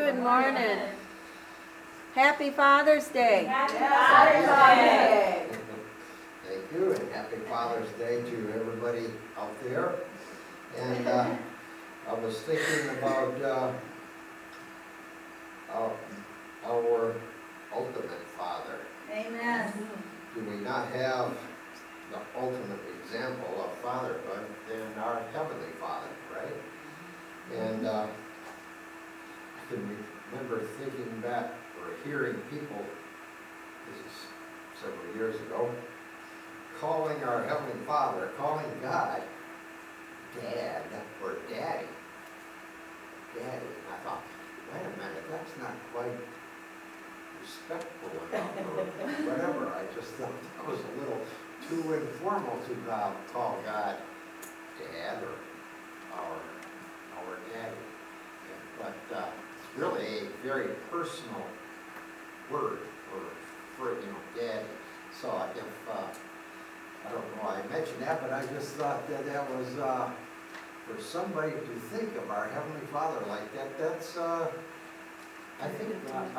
Good morning. Happy Father's Day. Happy Father's Day. Thank you, and happy Father's Day to everybody out there. And I was thinking about our ultimate Father. Amen. Do we not have the ultimate example of fatherhood in our Heavenly Father, right? And I can remember thinking back or hearing people, this is several years ago, calling our Heavenly Father, calling God Dad or Daddy. Daddy. And I thought, wait a minute, that's not quite respectful enough or whatever. I just thought that was a little too informal to call God Dad or our Daddy. But it's really a very personal word for Daddy. So if I don't know why I mentioned that, but I just thought that was for somebody to think of our Heavenly Father like that. That's I think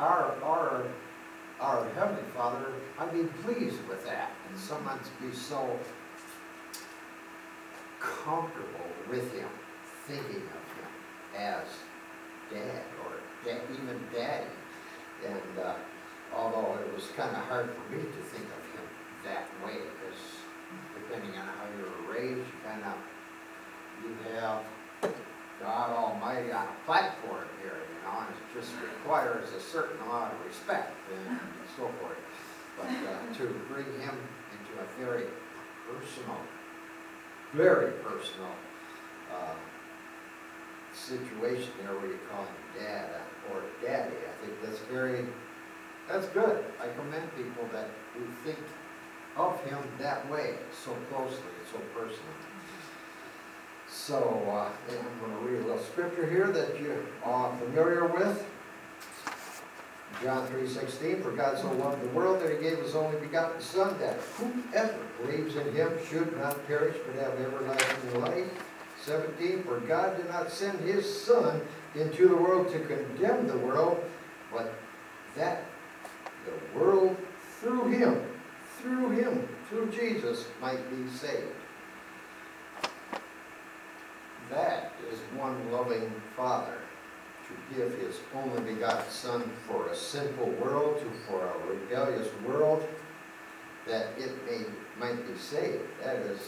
our Heavenly Father, I'd be pleased with that, and someone to be so comfortable with Him, thinking of Him as Dad or even Daddy. And although it was kind of hard for me to think of Him that way, because depending on how you were raised, you have God Almighty on a platform here, and it just requires a certain amount of respect and so forth. But to bring Him into a very personal situation there where you call Him Dad or Daddy, I think that's good. I commend people that who think of Him that way, so closely, so personally. So, I'm going to read a little scripture here that you are familiar with. John 3:16, for God so loved the world that He gave His only begotten Son, that whoever believes in Him should not perish but have everlasting life. 17, for God did not send His Son into the world to condemn the world, but that the world through Him, through Jesus, might be saved. That is one loving Father, to give His only begotten Son for a sinful world, for a rebellious world, that it might be saved. That is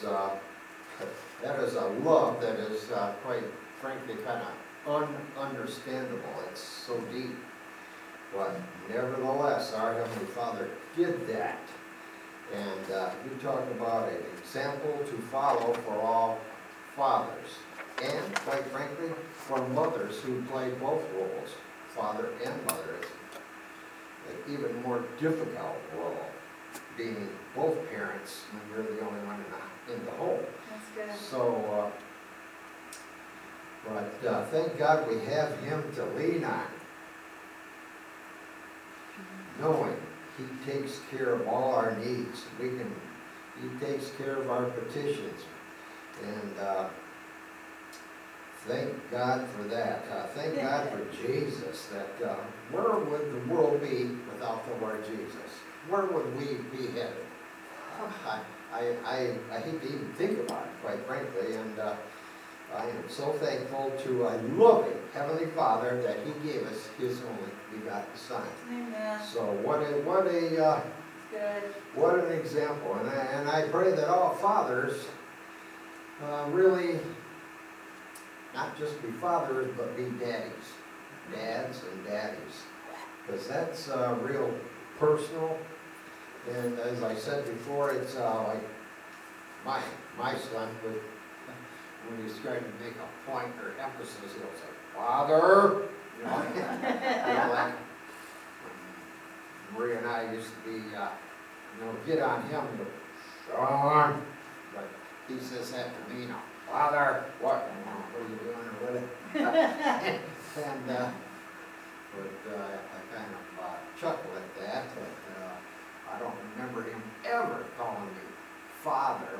a love that is quite frankly kind of ununderstandable. It's so deep. But nevertheless, our Heavenly Father did that. And we talk about an example to follow for all fathers. And, quite frankly, for mothers who play both roles, father and mother. It's an even more difficult role, being both parents when you're the only one in the home. That's good. So, but thank God we have Him to lean on, knowing He takes care of all our needs. He takes care of our petitions, and thank God for that. Thank God for Jesus. That where would the world be without the Lord Jesus? Where would we be headed? I hate to even think about it, quite frankly, and I am so thankful to a loving Heavenly Father that He gave us His only begotten Son. Amen. So what Good. an example, and I pray that all fathers really not just be fathers, but be dads and daddies, because that's real personal. And as I said before, it's like my son would, when he's trying to make a point or emphasis, he'll say, "Father," like Maria and I used to be, get on him, "Son," but he says that to me now, "Father, what are you doing?" or whatever. And I kind of chuckle at that. I don't remember him ever calling me Father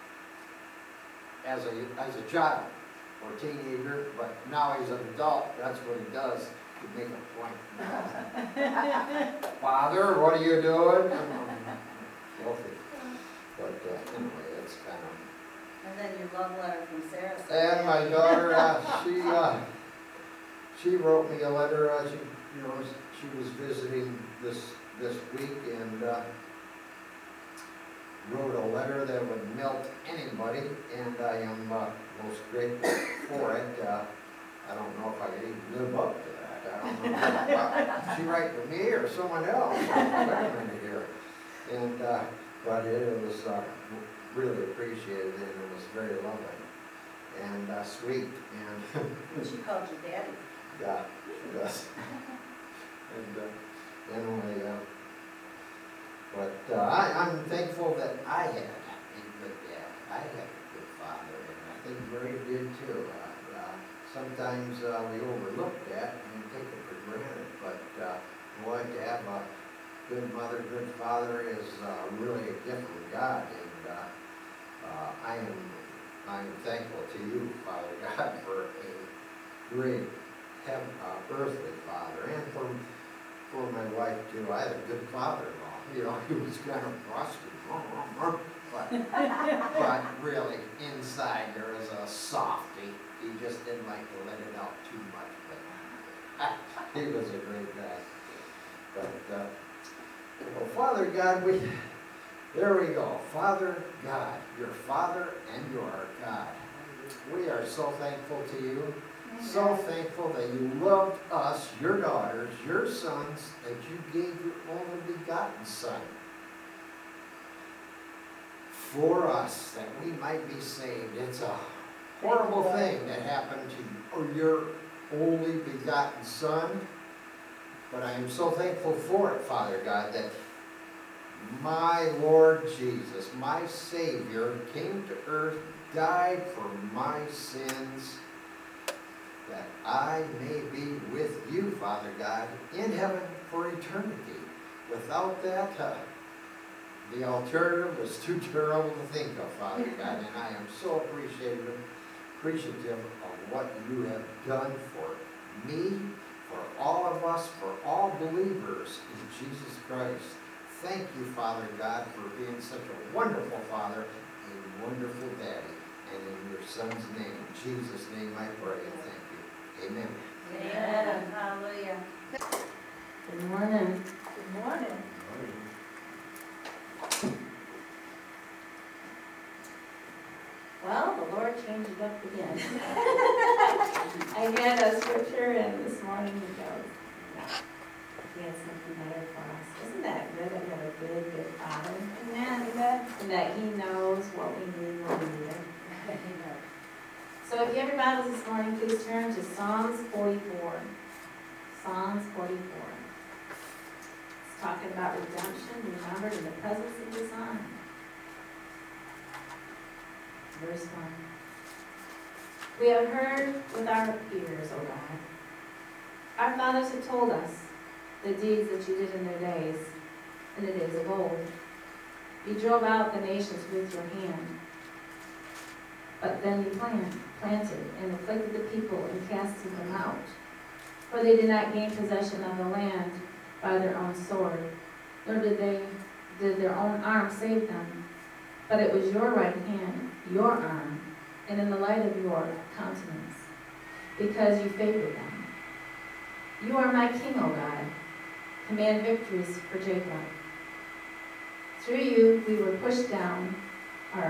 as a child or teenager, but now he's an adult. That's what he does. to make a point. Father, what are you doing? Filthy. But anyway, it's kind of. And then your love letter from Sarah. And my daughter, she wrote me a letter. She was visiting this week and wrote a letter that would melt anybody, and I am most grateful for it. I don't know if I can even live up to that. I don't know. She write to me or someone else. Wait a minute here. And but it was really appreciated, and it was very loving and sweet. And She called you daddy. yeah, she does. And anyway, but I'm thankful that I had a good dad. I had a good father, and I think Mary did too. Sometimes we overlook that and take it for granted, but boy, to have a good mother, good father is really a gift from God, and I'm thankful to you, Father God, for a great earthly father, and for my wife too. I had a good father-in-law. He was kind of brusque, but really inside there was a softy. He just didn't like to let it out too much, but he was a great guy. But well, Father God, there we go. Father God, your Father and your God. We are so thankful to you. So thankful that you loved us, your daughters, your sons, that you gave your only begotten Son for us, that we might be saved. It's a horrible thing that happened to your only begotten Son, but I am so thankful for it, Father God, that my Lord Jesus, my Savior, came to earth, died for my sins, that I may be with you, Father God, in heaven for eternity. Without that, the alternative was too terrible to think of, Father God, and I am so appreciative of what you have done for me, for all of us, for all believers in Jesus Christ. Thank you, Father God, for being such a wonderful Father, a wonderful Daddy, and in your Son's name, in Jesus' name I pray and thank you. Amen. Amen. Hallelujah. Good morning. Good morning. Well, the Lord changed it up again. I had a scripture and this morning he goes, he had something better for us. Isn't that good that we have a good, good Father? Amen. And that he knows what we need when we need it. So if you have your Bibles this morning, please turn to Psalms 44. Psalms 44. It's talking about redemption, remembered in the presence of the Son. Verse 1. We have heard with our ears, O God. Our fathers have told us the deeds that you did in their days, in the days of old. You drove out the nations with your hand. But then you planted and afflicted the people and casted them out. For they did not gain possession of the land by their own sword, nor did their own arm save them. But it was your right hand, your arm, and in the light of your countenance, because you favored them. You are my king, O God. Command victories for Jacob. Through you we push down our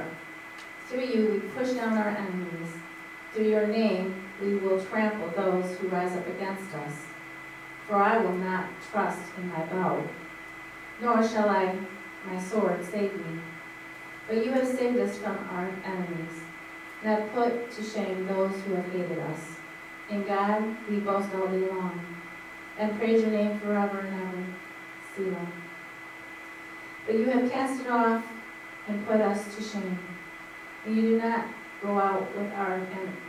enemies. Through your name we will trample those who rise up against us. For I will not trust in my bow, nor shall my sword save me. But you have saved us from our enemies, and have put to shame those who have hated us. In God we boast all day long, and praise your name forever and ever. Selah. But you have cast it off and put us to shame. And you do not go out with our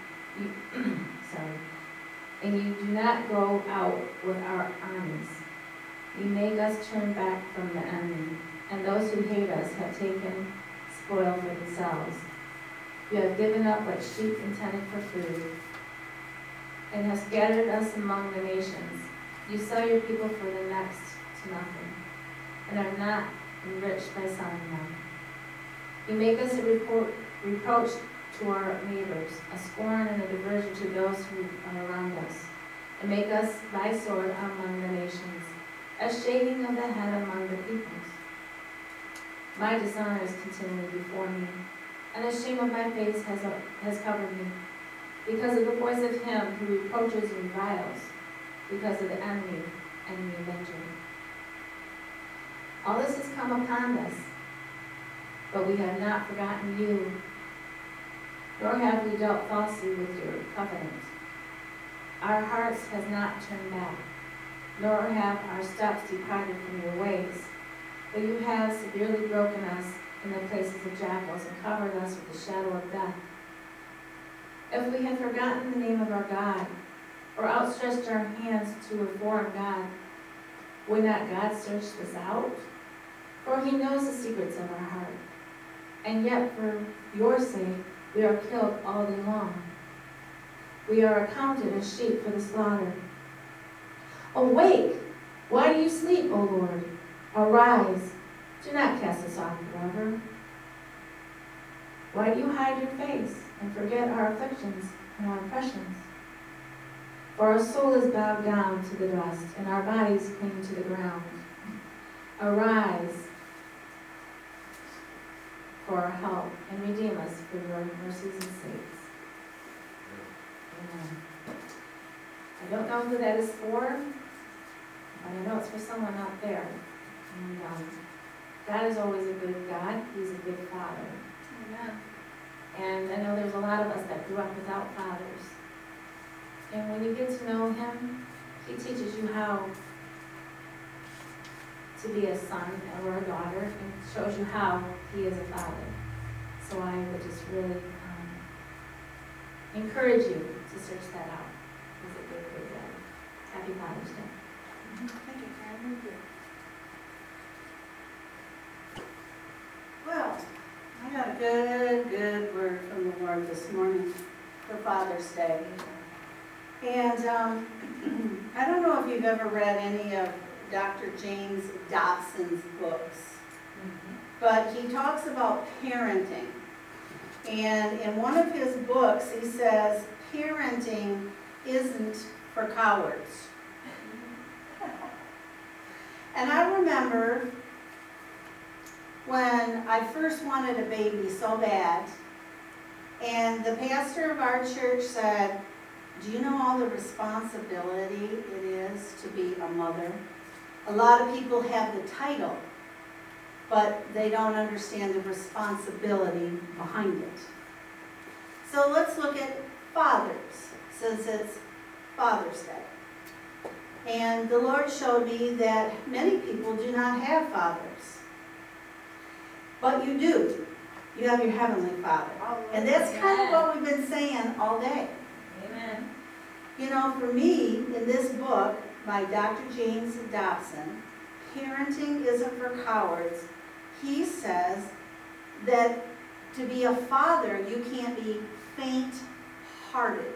armies. You make us turn back from the enemy, and those who hate us have taken spoil for themselves. You have given up like sheep intended for food, and have scattered us among the nations. You sell your people for the next to nothing, and are not enriched by selling them. You make us a reproach to our neighbors, a scorn and a diversion to those who are around us, and make us by sword among the nations, a shaving of the head among the peoples. My dishonor is continually before me, and the shame of my face has covered me, because of the voice of him who reproaches and reviles, because of the enemy and the avenger. All this has come upon us, but we have not forgotten you, nor have we dealt falsely with your covenant. Our hearts has not turned back, nor have our steps departed from your ways, but you have severely broken us in the places of jackals and covered us with the shadow of death. If we had forgotten the name of our God, or outstretched our hands to a foreign God, would not God search this out? For he knows the secrets of our heart. And yet for your sake we are killed all day long. We are accounted as sheep for the slaughter. Awake! Why do you sleep, O Lord? Arise! Do not cast us off forever. Why do you hide your face and forget our afflictions and our oppressions? For our soul is bowed down to the dust, and our bodies cling to the ground. Arise for our help, and redeem us for your mercies and sakes. Amen. I don't know who that is for, but I know it's for someone out there. And God is always a good God. He's a good Father. Amen. And I know there's a lot of us that grew up without fathers. And when you get to know him, he teaches you how to be a son or a daughter, and shows you how he is a father. So I would just really encourage you to search that out. He's a good, good dad. Happy Father's Day. Thank you, Karen. Well, I got a good word from the Lord this morning for Father's Day. And I don't know if you've ever read any of Dr. James Dobson's books, but he talks about parenting. And in one of his books, he says, parenting isn't for cowards. And I remember when I first wanted a baby so bad, and the pastor of our church said, do you know all the responsibility it is to be a mother? A lot of people have the title, but they don't understand the responsibility behind it. So let's look at fathers, since it's Father's Day. And the Lord showed me that many people do not have fathers. But you do. You have your Heavenly Father. And that's kind of what we've been saying all day. Amen. You know, for me, in this book by Dr. James Dobson, Parenting Isn't for Cowards, he says that to be a father, you can't be faint-hearted.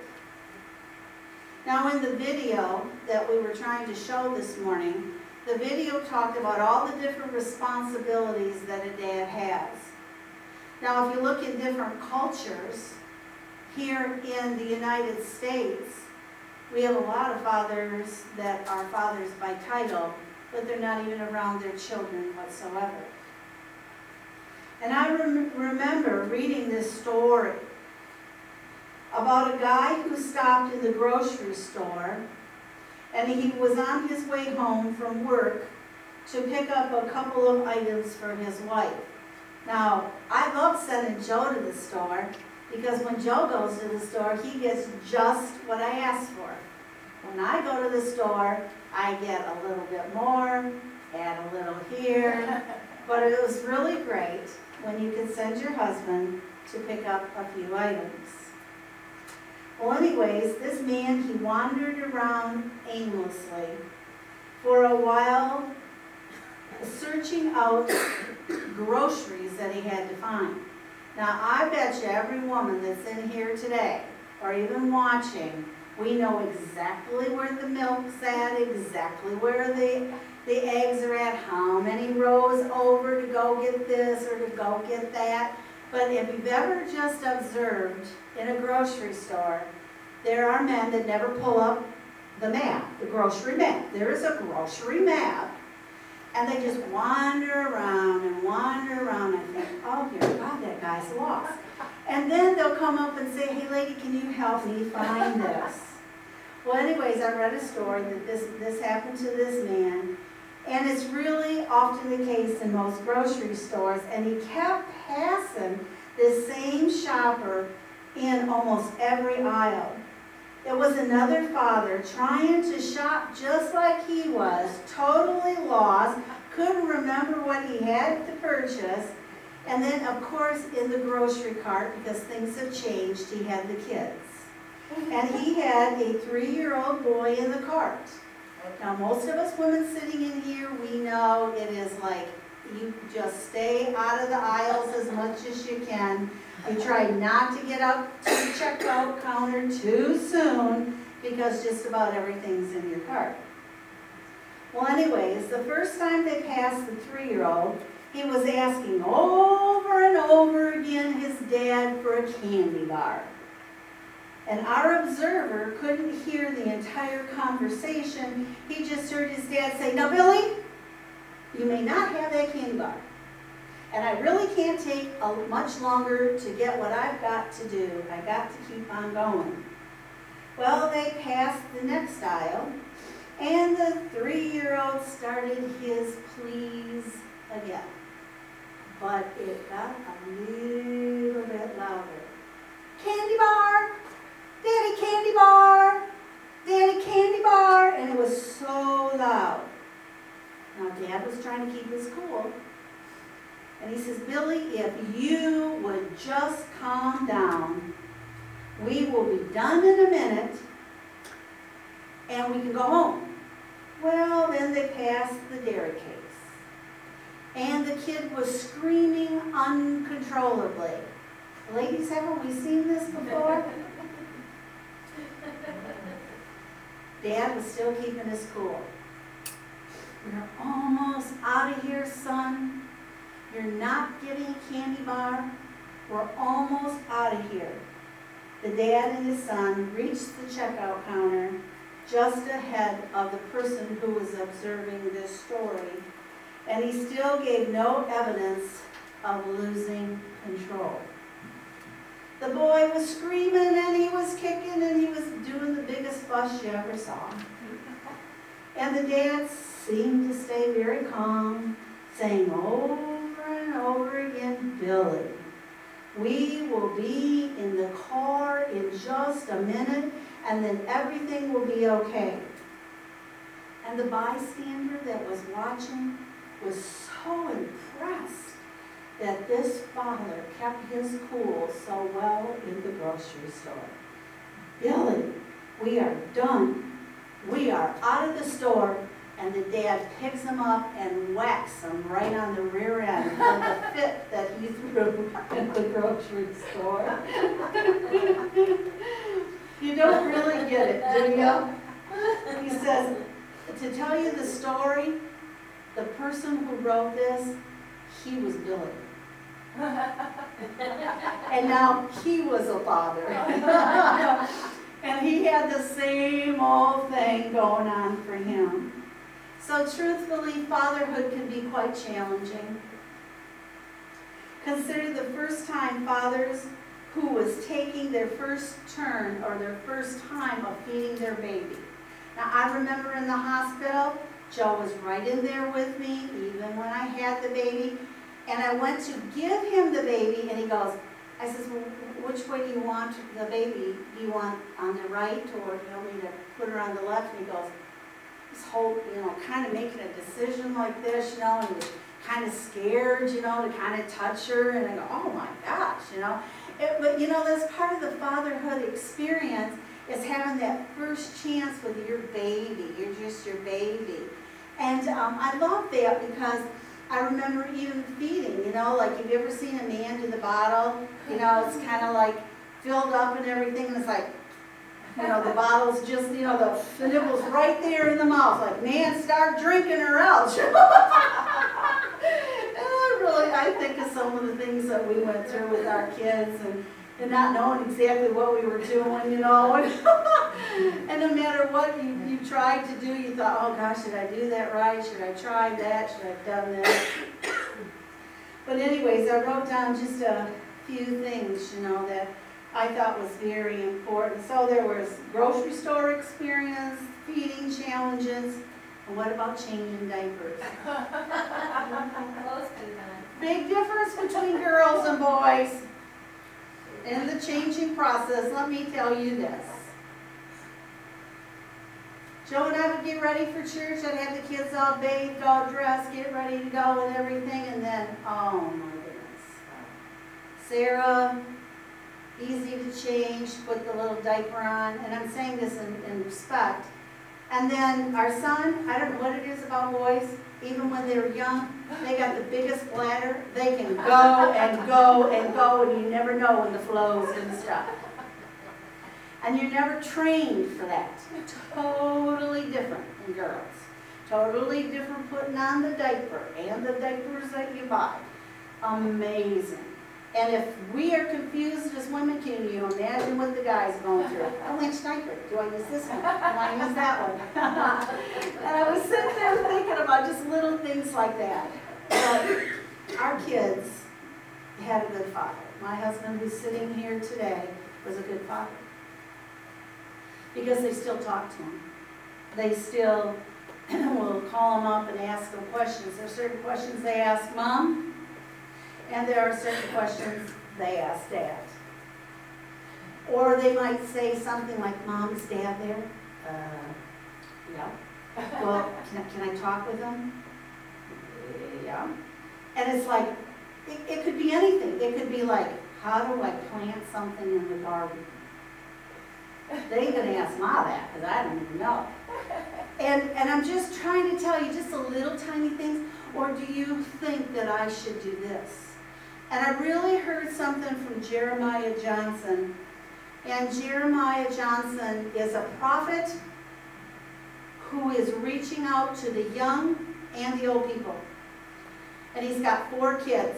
Now, in the video that we were trying to show this morning, the video talked about all the different responsibilities that a dad has. Now, if you look in different cultures, here in the United States, we have a lot of fathers that are fathers by title, but they're not even around their children whatsoever. And I remember reading this story about a guy who stopped in the grocery store, and he was on his way home from work to pick up a couple of items for his wife. Now, I love sending Joe to the store, because when Joe goes to the store, he gets just what I asked for. When I go to the store, I get a little bit more, add a little here. But it was really great when you could send your husband to pick up a few items. Well, anyways, this man, he wandered around aimlessly for a while, searching out groceries that he had to find. Now, I bet you every woman that's in here today, or even watching, We know exactly where the milk's at, exactly where the eggs are at, how many rows over to go get this or to go get that. But if you've ever just observed in a grocery store, there are men that never pull up the map, the grocery map. There is a grocery map, and they just wander around and wander around. I think, oh dear God, that guy's lost. And then they'll come up and say, hey lady, can you help me find this? Well, anyways, I read a story that this happened to this man, and it's really often the case in most grocery stores, and he kept passing this same shopper in almost every aisle. It was another father trying to shop just like he was, totally lost, couldn't remember what he had to purchase, and then of course in the grocery cart, because things have changed, he had the kids. And he had a 3-year-old boy in the cart. Now most of us women sitting in here, we know it is like you just stay out of the aisles as much as you can. You try not to get up to the checkout counter too soon because just about everything's in your cart. Well, anyways, the first time they passed the 3-year-old, he was asking over and over again his dad for a candy bar. And our observer couldn't hear the entire conversation. He just heard his dad say, now Billy, you may not have that candy bar. And I really can't take much longer to get what I've got to do. I got to keep on going. Well, they passed the next aisle, and the 3-year-old started his pleas again. But it got a little bit louder. Candy bar! Daddy, candy bar! Daddy, candy bar! And it was so loud. Now, Dad was trying to keep his cool. And he says, Billy, if you would just calm down, we will be done in a minute, and we can go home. Well, then they passed the dairy case. And the kid was screaming uncontrollably. Ladies, haven't we seen this before? Dad was still keeping his cool. We're almost out of here, son. You're not getting a candy bar. We're almost out of here. The dad and his son reached the checkout counter just ahead of the person who was observing this story, and he still gave no evidence of losing control. The boy was screaming and he was kicking and he was doing the biggest fuss you ever saw. And the dad seemed to stay very calm, saying over and over again, Billy, we will be in the car in just a minute, and then everything will be okay. And the bystander that was watching was so impressed that this father kept his cool so well in the grocery store. Billy, we are done. We are out of the store. And the dad picks him up and whacks him right on the rear end for the fit that he threw in the grocery store. You don't really get it, do you? He says, to tell you the story, the person who wrote this, he was Billy. And now he was a father. And he had the same old thing going on for him. So truthfully, fatherhood can be quite challenging. Consider the first time fathers who was taking their first turn or their first time of feeding their baby. Now I remember in the hospital, Joe was right in there with me, even when I had the baby. And I went to give him the baby, and he goes, I says, well, which way do you want the baby? Do you want on the right, or do you want me to put her on the left? And he goes, this whole, kind of making a decision like this, and he was kind of scared, to kind of touch her. And I go, oh my gosh, But, that's part of the fatherhood experience, is having that first chance with your baby. You're just your baby. And I love that because I remember even feeding, like have you ever seen a man do the bottle? It's kind of like filled up and everything, and it's like, You know, the bottle's just, you know, the nipple's right there in the mouth, like, man, start drinking or else. And I think of some of the things that we went through with our kids and not knowing exactly what we were doing, you know. And no matter what you tried to do, you thought, oh gosh, did I do that right? Should I try that? Should I have done that? But anyways, I wrote down just a few things, you know, that I thought was very important. So there was grocery store experience, feeding challenges, and what about changing diapers? Close to that. Big difference between girls and boys in the changing process. Let me tell you this. Joe and I would get ready for church. I'd have the kids all bathed, all dressed, get ready to go and everything. And then, oh my goodness. Sarah, easy to change, put the little diaper on. And I'm saying this in respect. And then our son, I don't know what it is about boys, even when they were young, they got the biggest bladder. They can go and go and go, and you never know when the flow's going to stop. And you're never trained for that. Totally different in girls. Totally different putting on the diaper and the diapers that you buy. Amazing. And if we are confused as women, can you imagine what the guy's going through? Oh, which diaper? Do I use this one? Do I use that one? And I was sitting there thinking about just little things like that. But our kids had a good father. My husband, who's sitting here today, was a good father. Because they still talk to him. They still will call him up and ask him questions. There are certain questions they ask Mom, and there are certain questions they ask Dad. Or they might say something like, Mom, is Dad there? Yeah. Well, can I talk with him? Yeah. And it's like, it could be anything. It could be like, how do I plant something in the garden? They ain't gonna ask Ma that, because I don't even know. And I'm just trying to tell you just a little tiny things, or do you think that I should do this? And I really heard something from Jeremiah Johnson. And Jeremiah Johnson is a prophet who is reaching out to the young and the old people. And he's got 4 kids.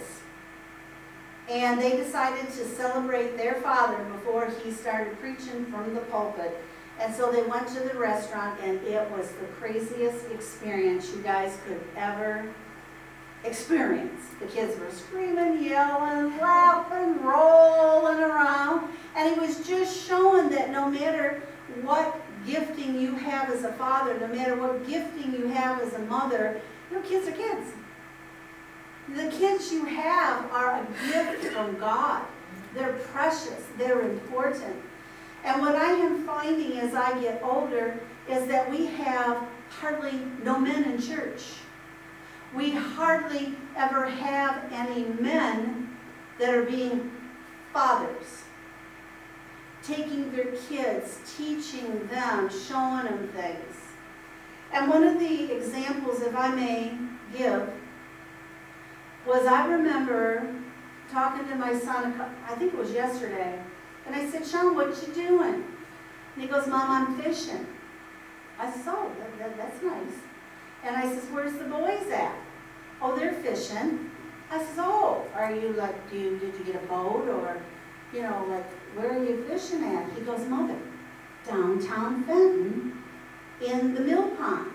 And they decided to celebrate their father before he started preaching from the pulpit. And so they went to the restaurant, and it was the craziest experience you guys could ever experience. The kids were screaming, yelling, laughing, rolling around. And he was just showing that no matter what gifting you have as a father, no matter what gifting you have as a mother, you know, kids are kids. The kids you have are a gift from God. They're precious. They're important. And what I am finding as I get older is that we have hardly no men in church. We hardly ever have any men that are being fathers, taking their kids, teaching them, showing them things. And one of the examples, if I may give, was I remember talking to my son, I think it was yesterday, and I said, Sean, what you doing? And he goes, Mom, I'm fishing. I said, oh, that's nice. And I says, where's the boys at? Oh, they're fishing. I says, oh, are you like, did you get a boat, or, you know, like, where are you fishing at? He goes, Mother, downtown Fenton in the mill pond.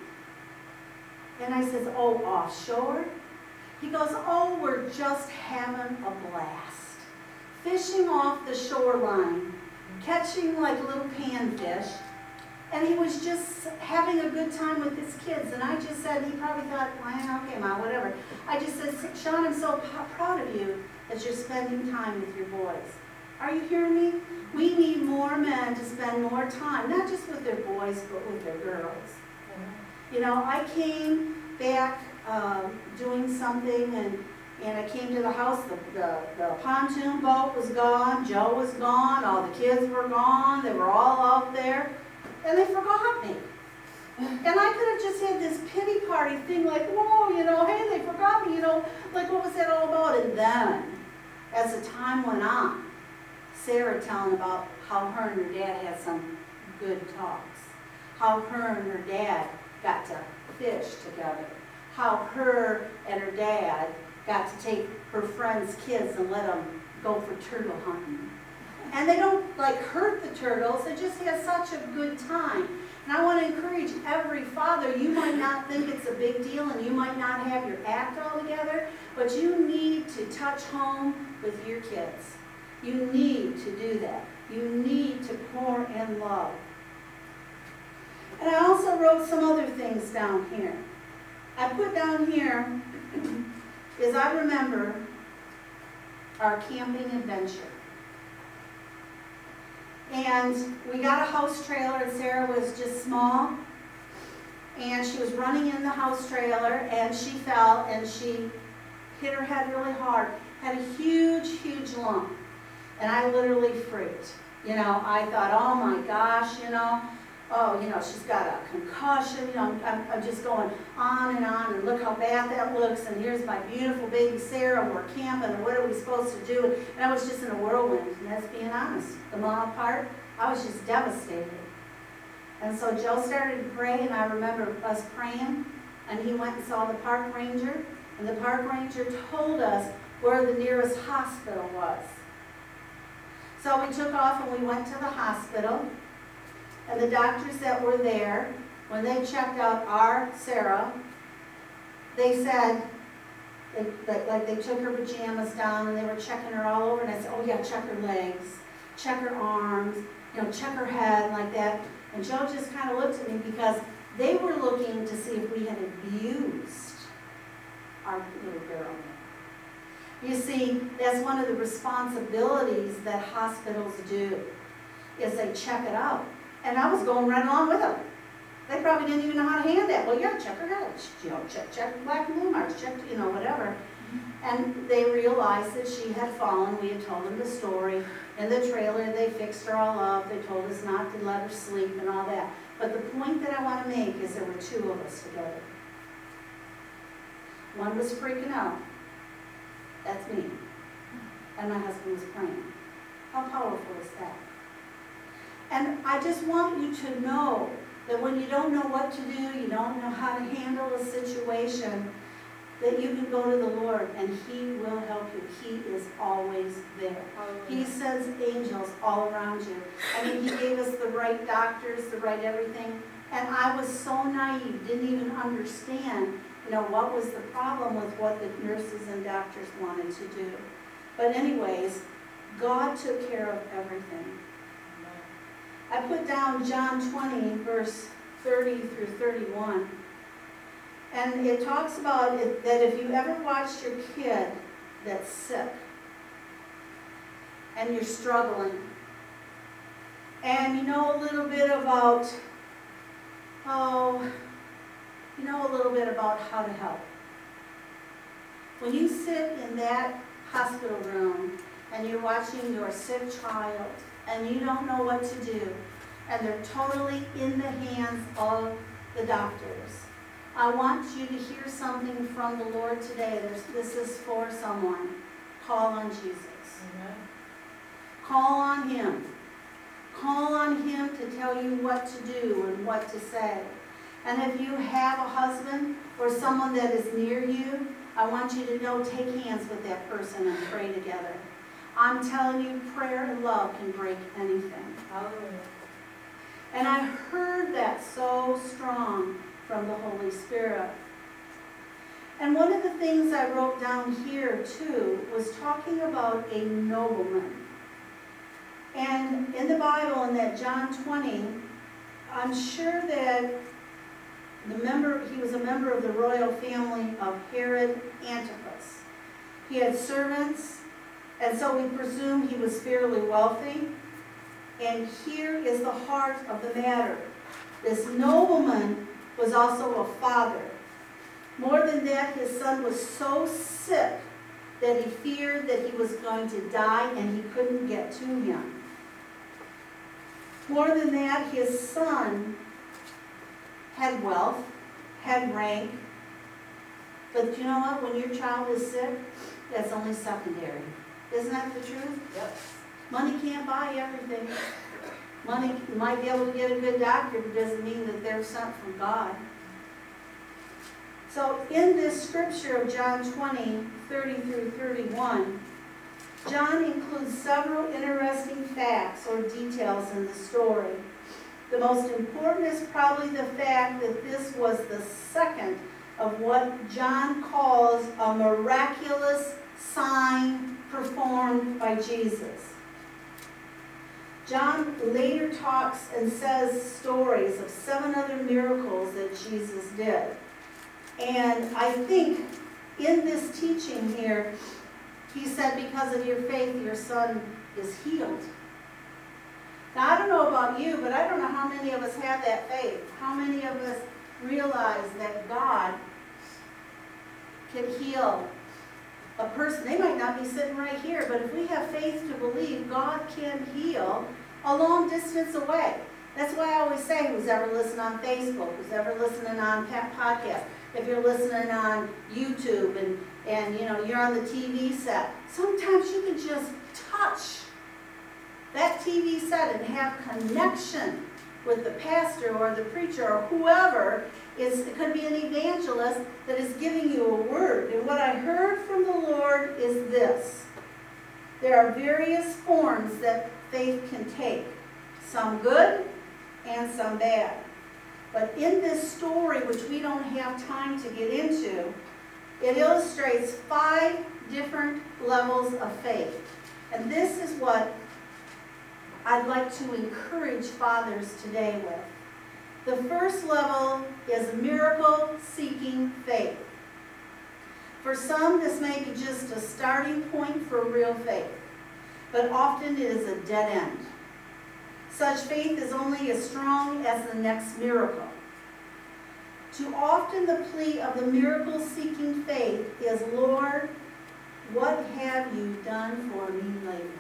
And I says, oh, offshore? He goes, oh, we're just having a blast. Fishing off the shoreline, catching like little panfish. And he was just having a good time with his kids. And I just said, he probably thought, well, okay, Ma, whatever. I just said, Sean, I'm so proud of you that you're spending time with your boys. Are you hearing me? We need more men to spend more time, not just with their boys, but with their girls. You know, I came back doing something, and I came to the house, the pontoon boat was gone, Joe was gone, all the kids were gone, they were all out there, and they forgot me. And I could have just had this pity party thing like, whoa, you know, hey, they forgot me, you know, like what was that all about? And then, as the time went on, Sarah telling about how her and her dad had some good talks. How her and her dad got to fish together. How her and her dad got to take her friends' kids and let them go for turtle hunting. And they don't like hurt the turtles, they just have such a good time. And I want to encourage every father, you might not think it's a big deal and you might not have your act all together, but you need to touch home with your kids. You need to do that. You need to pour in love. And I also wrote some other things down here. I put down here is I remember our camping adventure. And we got a house trailer and Sarah was just small. And she was running in the house trailer and she fell and she hit her head really hard. Had a huge, huge lump. And I literally freaked. You know, I thought, oh my gosh, you know, oh, you know, she's got a concussion, you know, I'm just going on, and look how bad that looks, and here's my beautiful baby Sarah, and we're camping, and what are we supposed to do? And I was just in a whirlwind, and that's being honest. The mom part, I was just devastated. And so Joe started to pray, and I remember us praying, and he went and saw the park ranger, and the park ranger told us where the nearest hospital was. So we took off and we went to the hospital, and the doctors that were there, when they checked out our Sarah, they said, like they took her pajamas down and they were checking her all over, and I said, oh yeah, check her legs, check her arms, you know, check her head, like that. And Joe just kind of looked at me because they were looking to see if we had abused our little girl. You see, that's one of the responsibilities that hospitals do, is they check it out. And I was going right along with them. They probably didn't even know how to hand that. Well, yeah, check her head, you know, check black and blue marks, check, you know, whatever. And they realized that she had fallen. We had told them the story. In the trailer, they fixed her all up. They told us not to let her sleep and all that. But the point that I want to make is there were two of us together. One was freaking out. That's me. And my husband was praying. How powerful is that? And I just want you to know that when you don't know what to do, you don't know how to handle a situation, that you can go to the Lord and He will help you. He is always there. He sends angels all around you. I mean, He gave us the right doctors, the right everything. And I was so naive, didn't even understand, you know, what was the problem with what the nurses and doctors wanted to do. But anyways, God took care of everything. I put down John 20, verse 30 through 31. And it talks about it, that if you ever watched your kid that's sick and you're struggling, and you know a little bit about, you know a little bit about how to help. When you sit in that hospital room and you're watching your sick child and you don't know what to do, and they're totally in the hands of the doctors, I want you to hear something from the Lord today. This is for someone. Call on Jesus. Amen. Call on Him. Call on Him to tell you what to do and what to say. And if you have a husband or someone that is near you, I want you to know, take hands with that person and pray together. I'm telling you, prayer and love can break anything. Hallelujah. And I heard that so strong from the Holy Spirit. And one of the things I wrote down here too was talking about a nobleman. And in the Bible, in that John 20, I'm sure that he was a member of the royal family of Herod Antipas. He had servants, and so we presume he was fairly wealthy. And here is the heart of the matter. This nobleman was also a father. More than that, his son was so sick that he feared that he was going to die and he couldn't get to him. More than that, his son had wealth, had rank, but you know what? When your child is sick, that's only secondary. Isn't that the truth? Yep. Money can't buy everything. Money, you might be able to get a good doctor, but doesn't mean that they're sent from God. So in this scripture of John 20, 30 through 31, John includes several interesting facts or details in the story. The most important is probably the fact that this was the second of what John calls a miraculous sign performed by Jesus. John later talks and says stories of 7 other miracles that Jesus did. And I think in this teaching here, he said, because of your faith, your son is healed. Now, I don't know about you, but I don't know how many of us have that faith. How many of us realize that God can heal a person? They might not be sitting right here, but if we have faith to believe God can heal a long distance away. That's why I always say, who's ever listening on Facebook, who's ever listening on podcast, if you're listening on YouTube and you know, you're on the TV set, sometimes you can just touch that TV set and have connection with the pastor or the preacher or whoever it could be an evangelist that is giving you a word. And what I heard from the Lord is this. There are various forms that faith can take, some good and some bad. But in this story, which we don't have time to get into, it illustrates 5 different levels of faith. And this is what I'd like to encourage fathers today with. The first level is miracle-seeking faith. For some, this may be just a starting point for real faith, but often it is a dead end. Such faith is only as strong as the next miracle. Too often the plea of the miracle-seeking faith is, Lord, what have you done for me lately?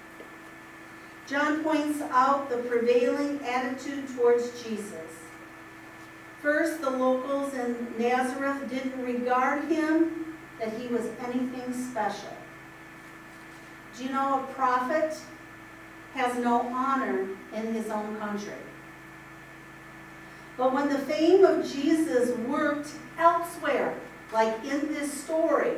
John points out the prevailing attitude towards Jesus. First, the locals in Nazareth didn't regard him that he was anything special. Do you know a prophet has no honor in his own country? But when the fame of Jesus worked elsewhere, like in this story,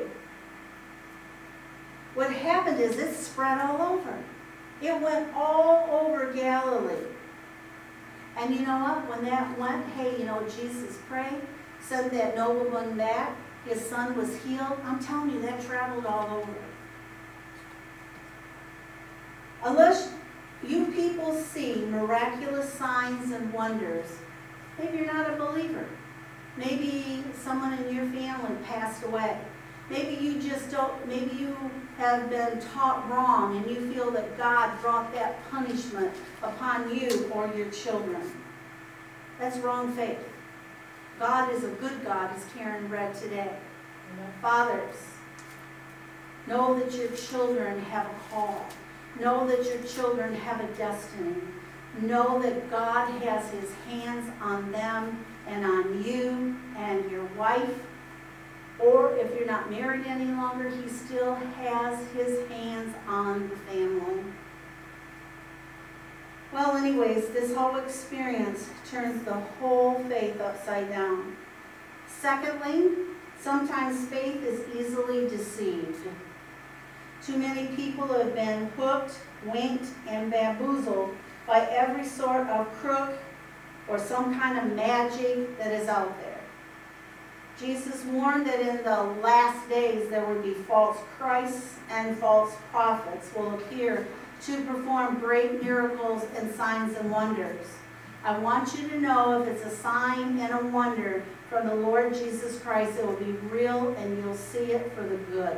what happened is it spread all over. It went all over Galilee. And you know what? When that went, hey, you know, Jesus prayed, sent that nobleman back, his son was healed. I'm telling you, that traveled all over. Unless you people see miraculous signs and wonders, maybe you're not a believer. Maybe someone in your family passed away. Maybe you just don't, maybe you have been taught wrong and you feel that God brought that punishment upon you or your children. That's wrong faith. God is a good God, as Karen read today. Fathers, know that your children have a call. Know that your children have a destiny. Know that God has his hands on them and on you and your wife. Or if you're not married any longer, he still has his hands on the family. Well, anyways, this whole experience turns the whole faith upside down. Secondly, sometimes faith is easily deceived. Too many people have been hooked, winked, and bamboozled by every sort of crook or some kind of magic that is out there. Jesus warned that in the last days there would be false Christs and false prophets will appear to perform great miracles and signs and wonders. I want you to know if it's a sign and a wonder from the Lord Jesus Christ, it will be real and you'll see it for the good.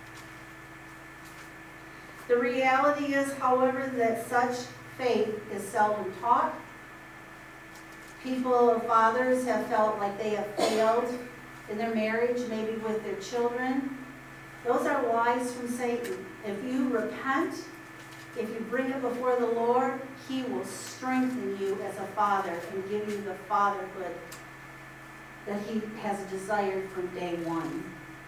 The reality is, however, that such faith is seldom taught. People, fathers, have felt like they have failed in their marriage, maybe with their children. Those are lies from Satan. If you repent, if you bring it before the Lord, he will strengthen you as a father and give you the fatherhood that he has desired from day one.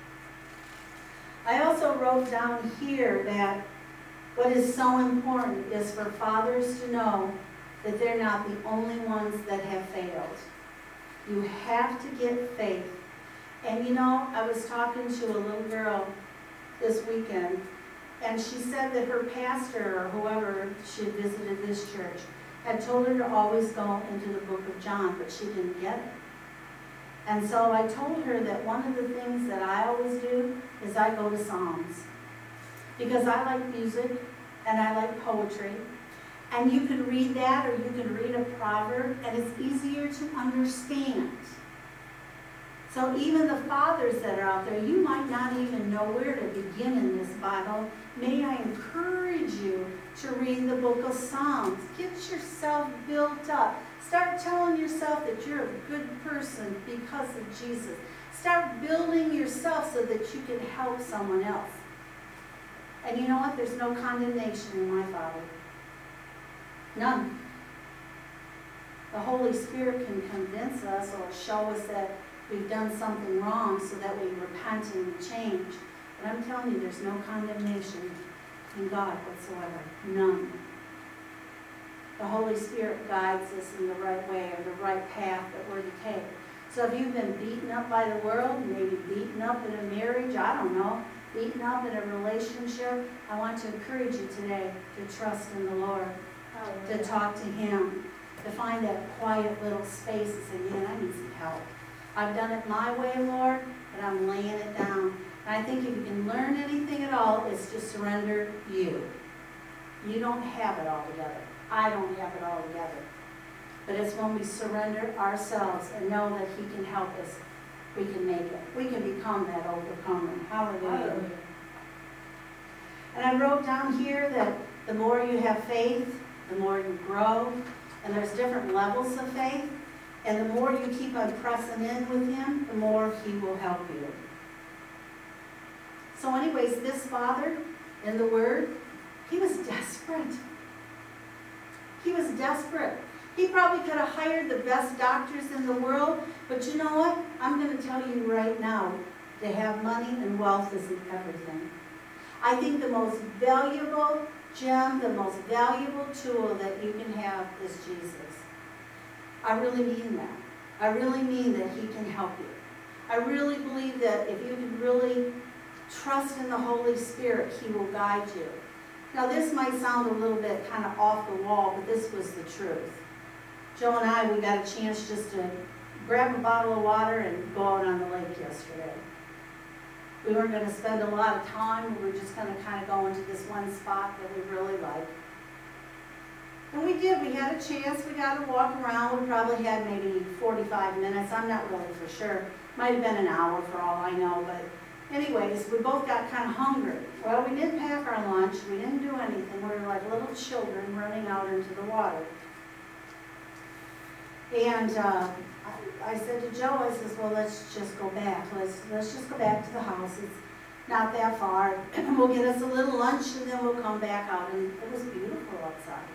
I also wrote down here that what is so important is for fathers to know that they're not the only ones that have failed. You have to get faith. And you know, I was talking to a little girl this weekend, and she said that her pastor or whoever she had visited this church had told her to always go into the book of John, but she didn't get it. And so I told her that one of the things that I always do is I go to Psalms. Because I like music and I like poetry. And you can read that, or you can read a proverb, and it's easier to understand. So even the fathers that are out there, you might not even know where to begin in this Bible. May I encourage you to read the book of Psalms. Get yourself built up. Start telling yourself that you're a good person because of Jesus. Start building yourself so that you can help someone else. And you know what? There's no condemnation in my Father. None. The Holy Spirit can convince us or show us that we've done something wrong so that we repent and we change. But I'm telling you, there's no condemnation in God whatsoever. None. The Holy Spirit guides us in the right way or the right path that we're to take. So if you've been beaten up by the world, maybe beaten up in a marriage, I don't know, beaten up in a relationship, I want to encourage you today to trust in the Lord, to talk to Him, to find that quiet little space and say, man, I need some help. I've done it my way, Lord, but I'm laying it down. And I think if you can learn anything at all, it's to surrender you. You don't have it all together. I don't have it all together. But it's when we surrender ourselves and know that He can help us, we can make it. We can become that overcomer. Hallelujah. And I wrote down here that the more you have faith, the more you grow. And there's different levels of faith. And the more you keep on pressing in with Him, the more He will help you. So anyways, this father in the Word, he was desperate. He was desperate. He probably could have hired the best doctors in the world, but you know what? I'm going to tell you right now, to have money and wealth isn't everything. I think the most valuable gem, the most valuable tool that you can have is Jesus. I really mean that. I really mean that He can help you. I really believe that if you can really trust in the Holy Spirit, He will guide you. Now this might sound a little bit kind of off the wall, but this was the truth. Joe and I, we got a chance just to grab a bottle of water and go out on the lake yesterday. We weren't going to spend a lot of time. We were just going to kind of go into this one spot that we really like. And we did. We had a chance. We got to walk around. We probably had maybe 45 minutes. I'm not really for sure. Might have been an hour for all I know. But anyways, we both got kind of hungry. Well, we didn't pack our lunch. We didn't do anything. We were like little children running out into the water. And I said to Joe, I says, well, let's just go back. Let's just go back to the house. It's not that far. We'll get us a little lunch and then we'll come back out. And it was beautiful outside.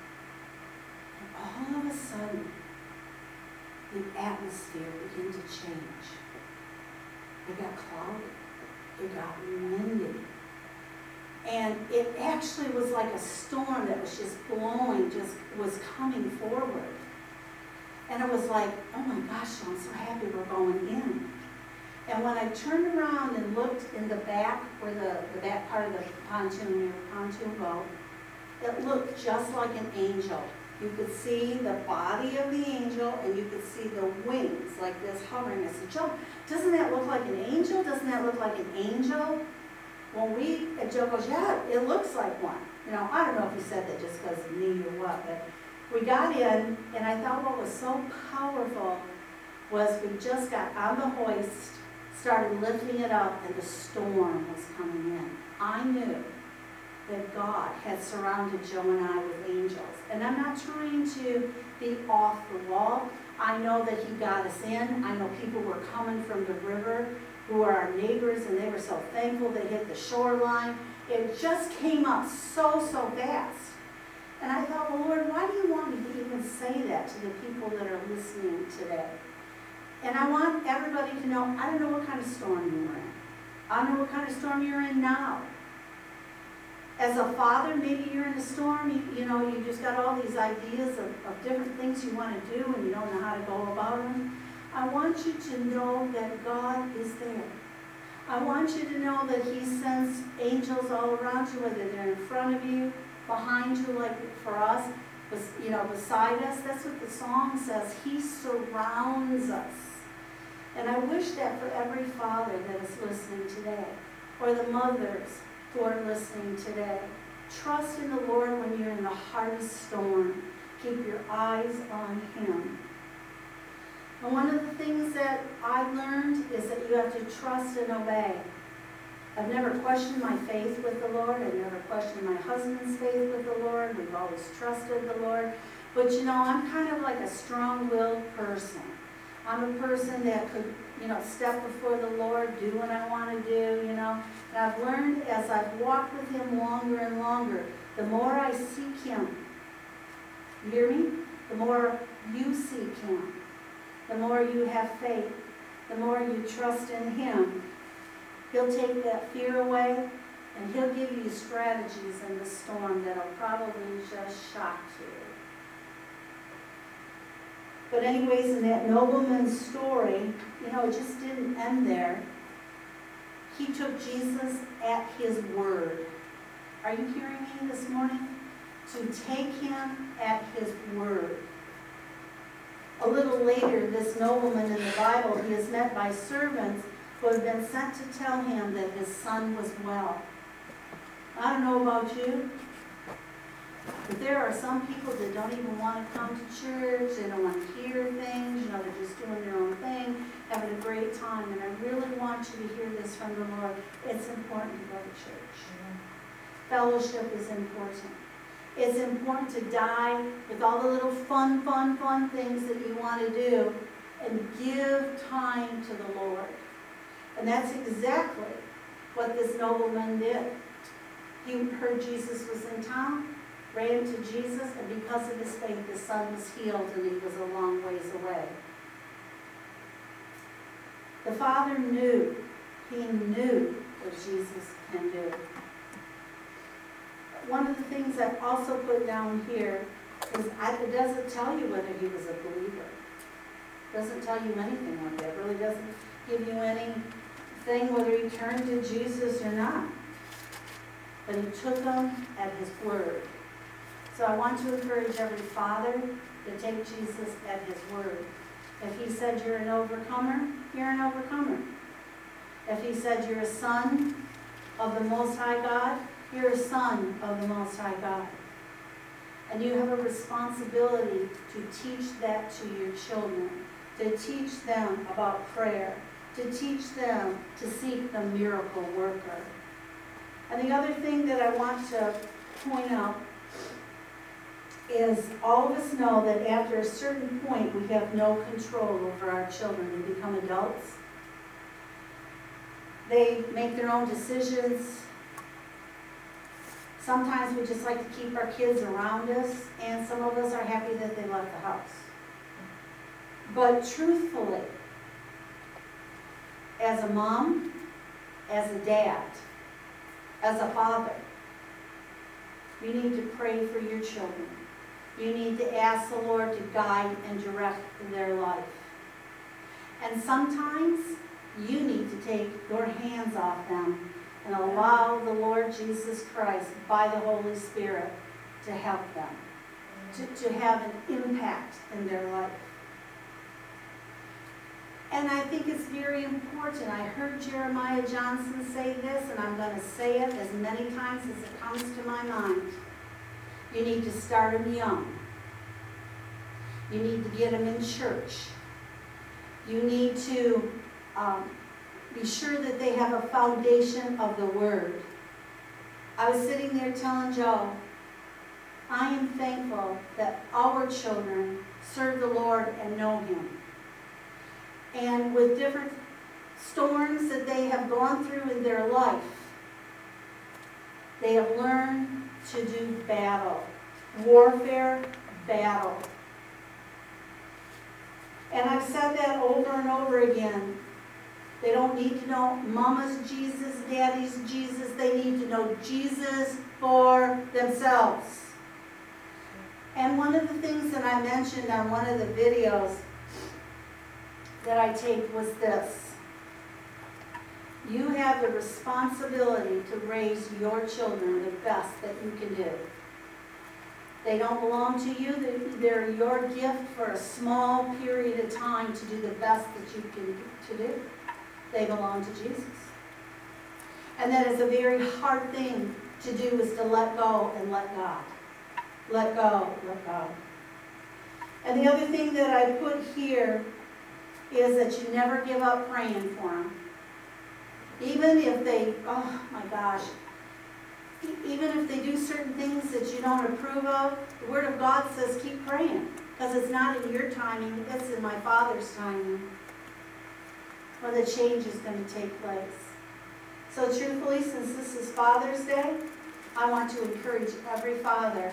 And all of a sudden, the atmosphere began to change. It got cloudy. It got windy. And it actually was like a storm that was just blowing, just was coming forward. And it was like, oh my gosh, I'm so happy we're going in. And when I turned around and looked in the back, where the back part of the pontoon boat, it looked just like an angel. You could see the body of the angel, and you could see the wings like this hovering. I said, Joe, doesn't that look like an angel? Doesn't that look like an angel? And Joe goes, yeah, it looks like one. You know, I don't know if he said that just because of me or what, but we got in, and I thought what was so powerful was we just got on the hoist, started lifting it up, and the storm was coming in. I knew that God had surrounded Joe and I with angels. And I'm not trying to be off the wall. I know that He got us in. I know people were coming from the river who are our neighbors, and they were so thankful they hit the shoreline. It just came up so fast. And I thought, well, Lord, why do you want me to even say that to the people that are listening today? And I want everybody to know, I don't know what kind of storm you were in. I don't know what kind of storm you're in now. As a father, maybe you're in a storm, you just got all these ideas of different things you want to do and you don't know how to go about them. I want you to know that God is there. I want you to know that He sends angels all around you, whether they're in front of you, behind you, like for us, beside us. That's what the song says. He surrounds us. And I wish that for every father that is listening today, or the mothers who are listening today. Trust in the Lord when you're in the hardest storm. Keep your eyes on Him. And one of the things that I learned is that you have to trust and obey. I've never questioned my faith with the Lord. I've never questioned my husband's faith with the Lord. We've always trusted the Lord. But I'm kind of like a strong-willed person. I'm a person that could, step before the Lord, do what I want to do, And I've learned as I've walked with Him longer and longer, the more I seek Him, you hear me? The more you seek Him, the more you have faith, the more you trust in Him, He'll take that fear away, and He'll give you strategies in the storm that'll probably just shock you. But anyways, in that nobleman's story, it just didn't end there. He took Jesus at His word. Are you hearing me this morning? To take Him at His word. A little later, this nobleman in the Bible, he is met by servants who have been sent to tell him that his son was well. I don't know about you, but there are some people that don't even want to come to church. They don't want to hear things. They're just doing their own thing, having a great time. And I really want you to hear this from the Lord. It's important to go to church. Fellowship is important. It's important to die with all the little fun things that you want to do and give time to the Lord. And that's exactly what this nobleman did. He heard Jesus was in town, ran to Jesus, and because of his faith, his son was healed and he was a long ways away. The father knew, he knew what Jesus can do. One of the things I also put down here is it doesn't tell you whether he was a believer. It doesn't tell you anything like that. It really doesn't give you anything whether he turned to Jesus or not. But he took him at his word. So I want to encourage every father to take Jesus at His word. If He said you're an overcomer, you're an overcomer. If He said you're a son of the Most High God, you're a son of the Most High God. And you have a responsibility to teach that to your children, to teach them about prayer, to teach them to seek the miracle worker. And the other thing that I want to point out is all of us know that after a certain point we have no control over our children. They become adults. They make their own decisions. Sometimes we just like to keep our kids around us, and some of us are happy that they left the house. But truthfully, as a mom, as a dad, as a father, you need to pray for your children. You need to ask the Lord to guide and direct their life. And sometimes you need to take your hands off them and allow the Lord Jesus Christ, by the Holy Spirit, to help them, to have an impact in their life. And I think it's very important. I heard Jeremiah Johnson say this, and I'm going to say it as many times as it comes to my mind. You need to start them young. You need to get them in church. You need to be sure that they have a foundation of the Word. I was sitting there telling Joe, I am thankful that our children serve the Lord and know Him. And with different storms that they have gone through in their life, they have learned to do battle, warfare, battle. And I've said that over and over again. They don't need to know Mama's Jesus, Daddy's Jesus. They need to know Jesus for themselves. And one of the things that I mentioned on one of the videos that I taped was this. You have the responsibility to raise your children the best that you can do. They don't belong to you. They're your gift for a small period of time to do the best that you can do. They belong to Jesus. And that is a very hard thing to do, is to let go and let God. Let go, let go. And the other thing that I put here is that you never give up praying for them. Even if they, oh my gosh, even if they do certain things that you don't approve of, the Word of God says keep praying. Because it's not in your timing, it's in my Father's timing when the change is going to take place. So truthfully, since this is Father's Day, I want to encourage every father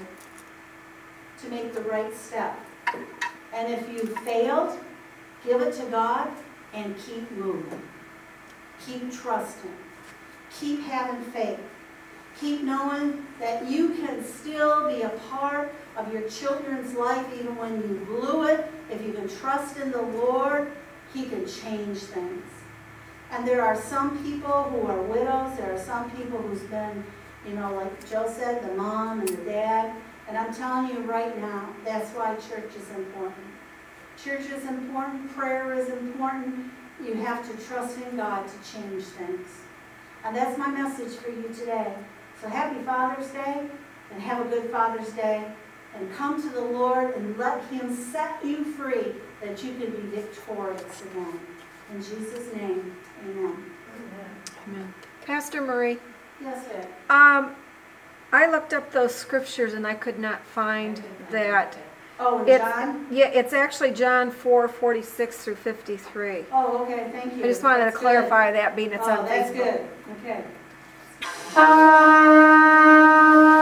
to make the right step. And if you failed, give it to God and keep moving. Keep trusting. Keep having faith. Keep knowing that you can still be a part of your children's life even when you blew it. If you can trust in the Lord, He can change things. And there are some people who are widows. There are some people who's been, like Joe said, the mom and the dad. And I'm telling you right now, that's why church is important. Church is important. Prayer is important. You have to trust in God to change things. And that's my message for you today. So happy Father's Day, and have a good Father's Day. And come to the Lord and let Him set you free that you can be victorious again. In Jesus' name, amen. Amen. Pastor Marie, Yes, Vic. I looked up those scriptures and I could not find that. Oh, and It's, John? yeah, it's actually John 4:46 through 53. Oh, okay, thank you. I just wanted That's to clarify that being it's good. on Oh, that's Facebook. good. Okay.